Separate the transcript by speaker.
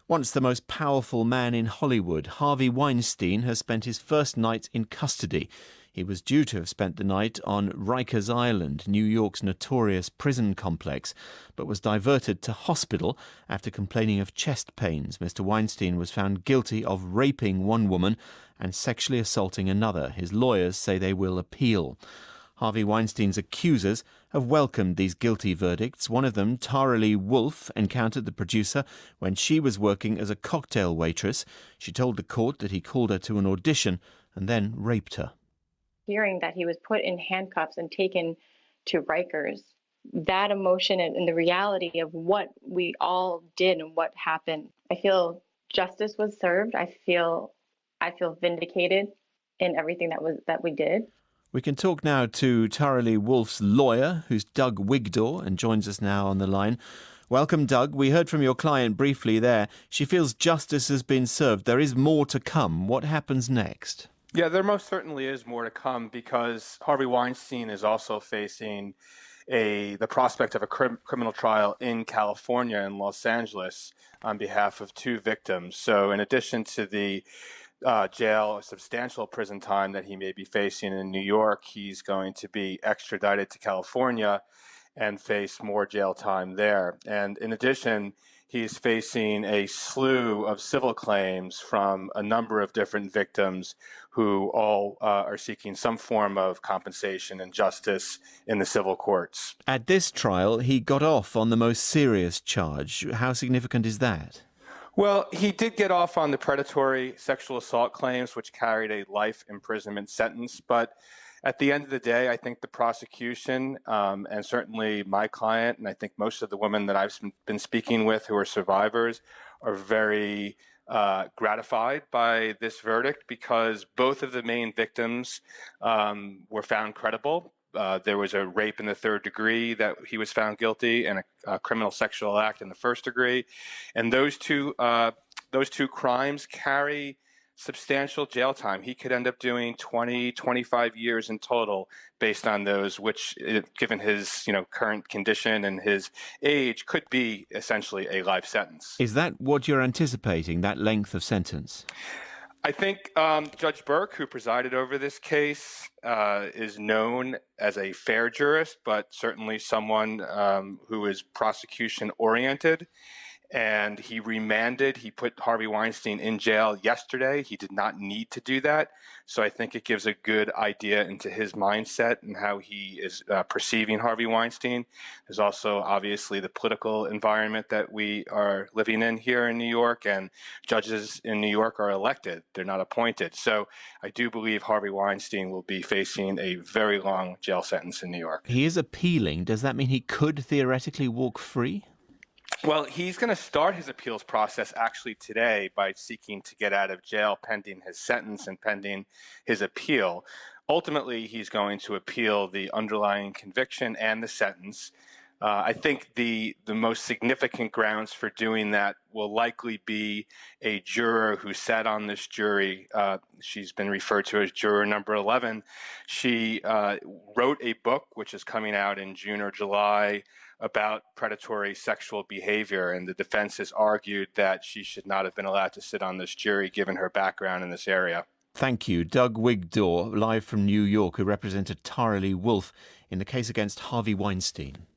Speaker 1: Once the most powerful man in Hollywood, Harvey Weinstein has spent his first night in custody. He was due to have spent the night on Rikers Island, New York's notorious prison complex, but was diverted to hospital after complaining of chest pains. Mr. Weinstein was found guilty of raping one woman and sexually assaulting another. His lawyers say they will appeal. Harvey Weinstein's accusers have welcomed these guilty verdicts. One of them, Tara Lee Wolfe, encountered the producer when she was working as a cocktail waitress. She told the court that he called her to an audition and then raped her.
Speaker 2: Hearing that he was put in handcuffs and taken to Rikers, that emotion and the reality of what we all did and what happened, I feel justice was served. I feel vindicated in everything that we did.
Speaker 1: We can talk now to Tara Lee Wolfe's lawyer, who's Doug Wigdor, and joins us now on the line. Welcome, Doug. We heard from your client briefly there. She feels justice has been served. There is more to come. What happens next?
Speaker 3: Yeah, there most certainly is more to come because Harvey Weinstein is also facing the prospect of a criminal trial in California and Los Angeles on behalf of two victims. So in addition to the substantial prison time that he may be facing in New York, he's going to be extradited to California and face more jail time there. And in addition, he's facing a slew of civil claims from a number of different victims who all are seeking some form of compensation and justice in the civil courts.
Speaker 1: At this trial, he got off on the most serious charge. How significant is that?
Speaker 3: Well, he did get off on the predatory sexual assault claims, which carried a life imprisonment sentence. But at the end of the day, I think the prosecution and certainly my client, and I think most of the women that I've been speaking with who are survivors, are very gratified by this verdict because both of the main victims were found credible. There was a rape in the third degree that he was found guilty, and a criminal sexual act in the first degree. And those two crimes carry substantial jail time. He could end up doing 20, 25 years in total based on those, which, given his current condition and his age, could be essentially a life sentence.
Speaker 1: Is that what you're anticipating, that length of sentence?
Speaker 3: I think Judge Burke, who presided over this case, is known as a fair jurist, but certainly someone who is prosecution-oriented. And he put Harvey Weinstein in jail yesterday. He did not need to do that. So I think it gives a good idea into his mindset and how he is perceiving Harvey Weinstein. There's also obviously the political environment that we are living in here in New York, and judges in New York are elected. They're not appointed. So I do believe Harvey Weinstein will be facing a very long jail sentence in New York.
Speaker 1: He is appealing. Does that mean he could theoretically walk free?
Speaker 3: Well, he's going to start his appeals process actually today by seeking to get out of jail pending his sentence and pending his appeal. Ultimately, he's going to appeal the underlying conviction and the sentence. I think the most significant grounds for doing that will likely be a juror who sat on this jury. She's been referred to as juror number 11. She wrote a book, which is coming out in June or July, about predatory sexual behavior, and the defense has argued that she should not have been allowed to sit on this jury given her background in this area.
Speaker 1: Thank you. Doug Wigdor, live from New York, who represented Tara Lee Wolfe in the case against Harvey Weinstein.